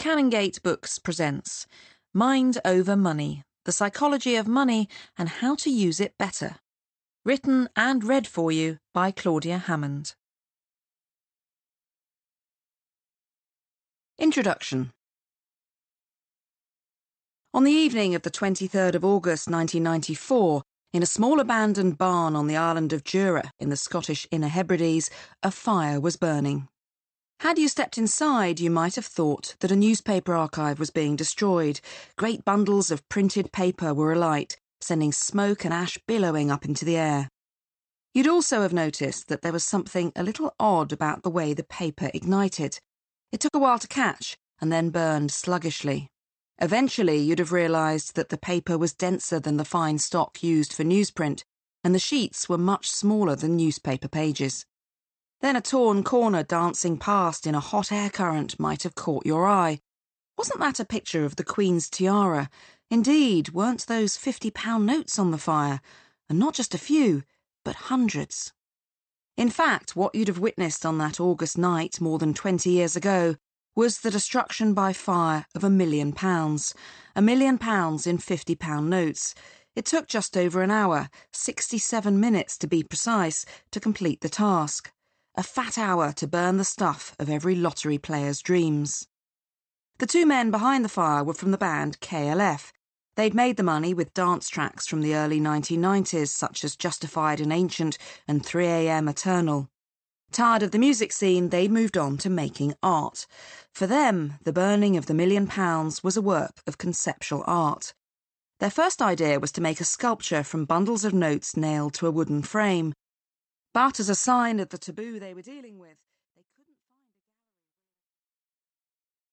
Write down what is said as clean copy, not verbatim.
Canongate Books presents Mind Over Money, The Psychology of Money and How to Use It Better. Written and read for you by Claudia Hammond. Introduction. On the evening of the 23rd of August 1994, in a small abandoned barn on the island of Jura in the Scottish Inner Hebrides, a fire was burning. Had you stepped inside, you might have thought that a newspaper archive was being destroyed. Great bundles of printed paper were alight, sending smoke and ash billowing up into the air. You'd also have noticed that there was something a little odd about the way the paper ignited. It took a while to catch and then burned sluggishly. Eventually, you'd have realised that the paper was denser than the fine stock used for newsprint, and the sheets were much smaller than newspaper pages. Then a torn corner dancing past in a hot air current might have caught your eye. Wasn't that a picture of the Queen's tiara? Indeed, weren't those £50 notes on the fire? And not just a few, but hundreds. In fact, what you'd have witnessed on that August night more than 20 years ago was the destruction by fire of £1 million. £1 million in £50 notes. It took just over an hour, 67 minutes to be precise, to complete the task. A fat hour to burn the stuff of every lottery player's dreams. The two men behind the fire were from the band KLF. They'd made the money with dance tracks from the early 1990s, such as Justified and Ancient and 3am Eternal. Tired of the music scene, they'd moved on to making art. For them, the burning of the £1 million was a work of conceptual art. Their first idea was to make a sculpture from bundles of notes nailed to a wooden frame. But as a sign of the taboo they were dealing with,